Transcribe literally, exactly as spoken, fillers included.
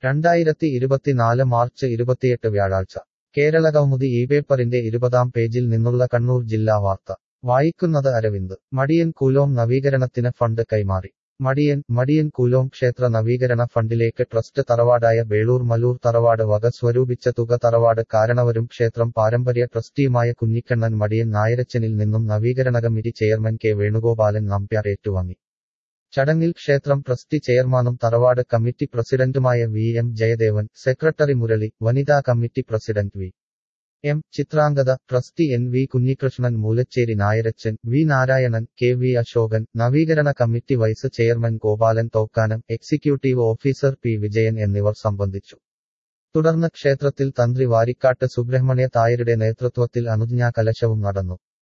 രണ്ടായിരത്തി ഇരുപത്തിനാല് മാർച്ച് ഇരുപത്തിയെട്ട് വ്യാഴാഴ്ച കേരള കൗമുദി ഈ പേപ്പറിന്റെ ഇരുപതാം പേജിൽ നിന്നുള്ള കണ്ണൂർ ജില്ലാ വാർത്ത വായിക്കുന്നത് അരവിന്ദ് മടിയൻ കൂലോം നവീകരണത്തിന് ഫണ്ട് കൈമാറി മടിയൻ മടിയൻ കൂലോം ക്ഷേത്ര നവീകരണ ഫണ്ടിലേക്ക് ട്രസ്റ്റ് തറവാടായ ബേളൂർ മലൂർ തറവാട് വക സ്വരൂപിച്ച തുക തറവാട് കാരണവരും ക്ഷേത്രം പാരമ്പര്യ ട്രസ്റ്റിയുമായ കുഞ്ഞിക്കണ്ണൻ മടിയൻ നായരച്ചനിൽ നിന്നും നവീകരണ committee chairman K Venugopalan Nambiar ഏറ്റുവാങ്ങി ചടങ്ങിൽ ക്ഷേത്രം ട്രസ്റ്റി ചെയർമാനും തറവാട് കമ്മിറ്റി പ്രസിഡന്റുമായ V M Jayadevan secretary Murali വനിതാ committee president V M Chitrangatha trustee N V Kunhikrishnan Moolacheri Nayarachan V Narayanan K V Ashokan നവീകരണ committee vice chairman Gopalan Thokkanam executive officer P Vijayan എന്നിവർ സംബന്ധിച്ചു തുടർന്ന് ക്ഷേത്രത്തിൽ തന്ത്രി വാരിക്കാട്ട് സുബ്രഹ്മണ്യ തായരുടെ നേതൃത്വത്തിൽ അനുജ്ഞാ കലശവും നടന്നു